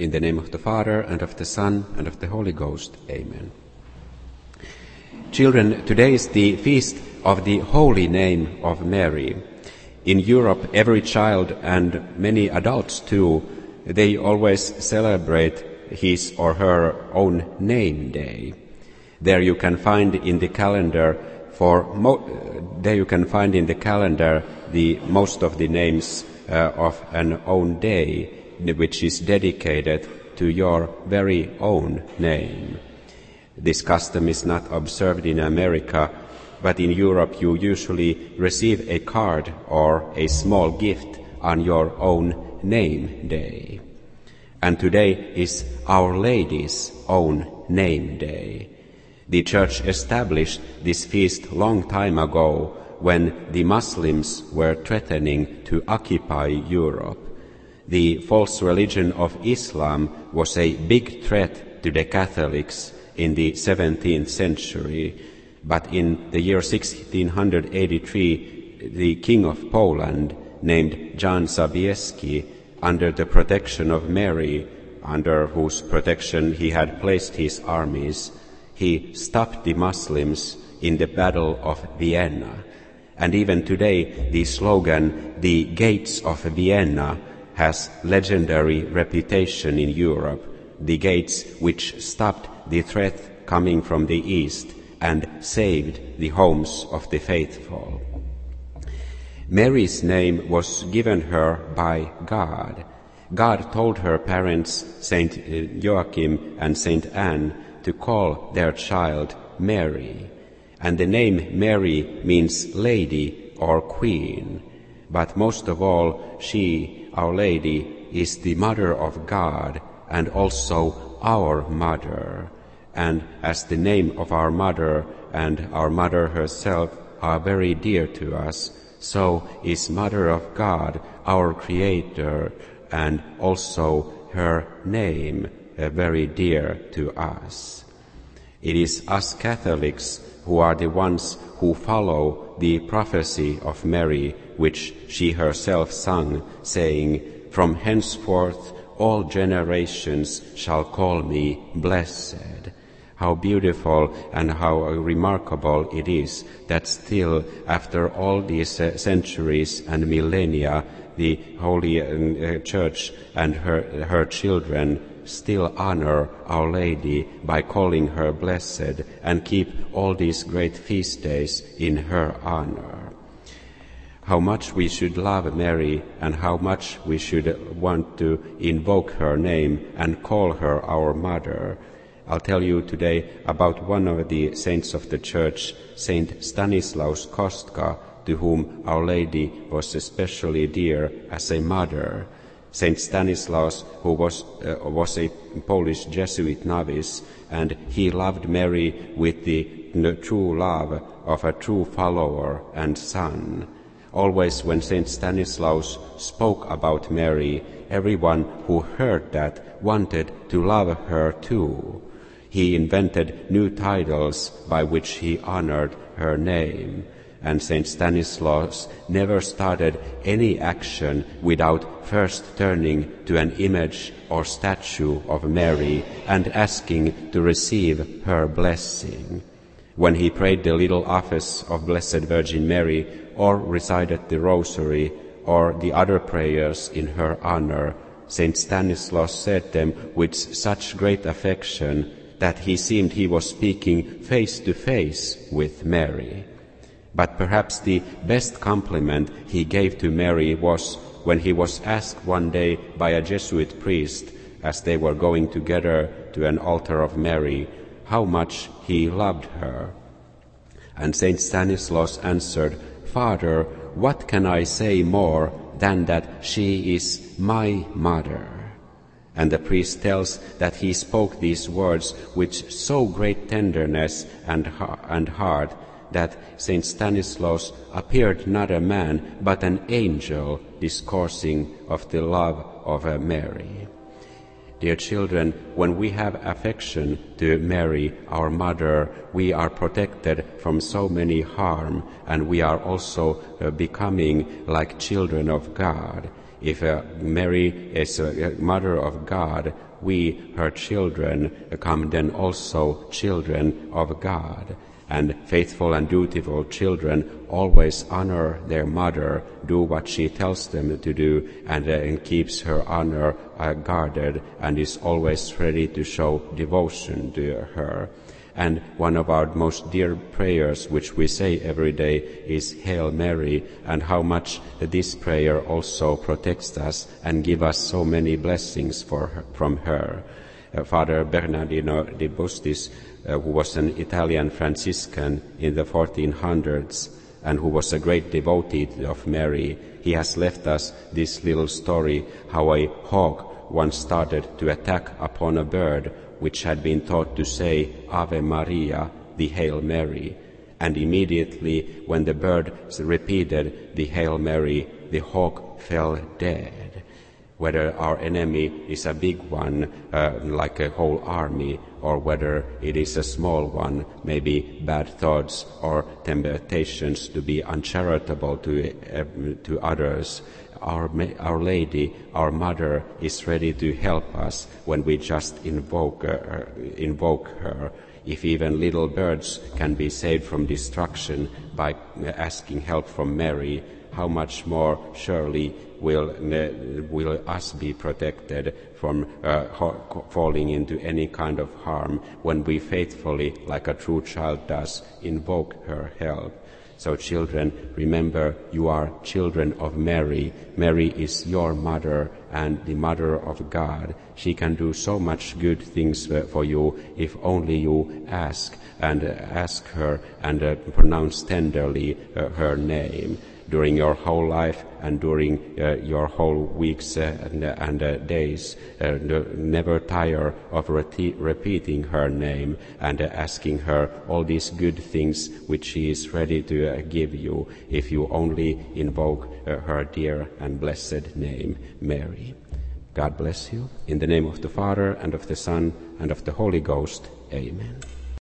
In the name of the Father, and of the Son, and of the Holy Ghost. Amen. Children, today is the feast of the Holy Name of Mary. In Europe, every child and many adults too, they always celebrate his or her own name day. There you can find in the calendar the most of the names of an own day, which is dedicated to your very own name. This custom is not observed in America, but in Europe you usually receive a card or a small gift on your own name day. And today is Our Lady's own name day. The Church established this feast long time ago when the Muslims were threatening to occupy Europe. The false religion of Islam was a big threat to the Catholics in the 17th century, but in the year 1683, the King of Poland, named Jan Sobieski, under the protection of Mary, under whose protection he had placed his armies, he stopped the Muslims in the Battle of Vienna. And even today, the slogan, "The Gates of Vienna," has legendary reputation in Europe, the gates which stopped the threat coming from the east and saved the homes of the faithful. Mary's name was given her by God. God told her parents, Saint Joachim and Saint Anne, to call their child Mary. And the name Mary means lady or queen. But most of all, she, Our Lady, is the Mother of God and also our Mother. And as the name of our Mother and our Mother herself are very dear to us, so is Mother of God, our Creator, and also her name very dear to us. It is us Catholics who are the ones who follow the prophecy of Mary, which she herself sung, saying, "From henceforth all generations shall call me blessed." How beautiful and how remarkable it is that still, after all these centuries and millennia, the Holy Church and her children still honor Our Lady by calling her blessed and keep all these great feast days in her honor. How much we should love Mary and how much we should want to invoke her name and call her our Mother. I'll tell you today about one of the saints of the Church, Saint Stanislaus Kostka, to whom Our Lady was especially dear as a mother. Saint Stanislaus, who was a Polish Jesuit novice, and he loved Mary with the true love of a true follower and son. Always when Saint Stanislaus spoke about Mary, everyone who heard that wanted to love her too. He invented new titles by which he honored her name. And Saint Stanislaus never started any action without first turning to an image or statue of Mary and asking to receive her blessing. When he prayed the little office of Blessed Virgin Mary, or recited the Rosary, or the other prayers in her honor, Saint Stanislaus said them with such great affection that he seemed he was speaking face to face with Mary. But perhaps the best compliment he gave to Mary was when he was asked one day by a Jesuit priest, as they were going together to an altar of Mary, how much he loved her. And Saint Stanislaus answered, "Father, what can I say more than that she is my mother?" And the priest tells that he spoke these words with so great tenderness and heart that Saint Stanislaus appeared not a man but an angel discoursing of the love of Mary. Dear children, when we have affection to Mary, our Mother, we are protected from so many harm, and we are also becoming like children of God. If Mary is a mother of God, we, her children, become then also children of God. And faithful and dutiful children always honor their mother, do what she tells them to do, and keeps her honor guarded, and is always ready to show devotion to her. And one of our most dear prayers, which we say every day, is Hail Mary, and how much this prayer also protects us and gives us so many blessings from her. Father Bernardino de Bustis, who was an Italian Franciscan in the 1400s and who was a great devotee of Mary, he has left us this little story how a hawk once started to attack upon a bird which had been taught to say Ave Maria, the Hail Mary. And immediately when the bird repeated the Hail Mary, the hawk fell dead. Whether our enemy is a big one, like a whole army, or whether it is a small one, maybe bad thoughts or temptations to be uncharitable to others, Our Lady, our Mother, is ready to help us when we just invoke her. If even little birds can be saved from destruction by asking help from Mary, how much more surely will us be protected from falling into any kind of harm when we faithfully, like a true child does, invoke her help. So children, remember, you are children of Mary. Mary is your mother and the mother of God. She can do so much good things for you if only you ask her and pronounce tenderly her name. During your whole life and during your whole weeks and days, never tire of repeating her name and asking her all these good things which she is ready to give you if you only invoke her dear and blessed name, Mary. God bless you. In the name of the Father, and of the Son, and of the Holy Ghost. Amen.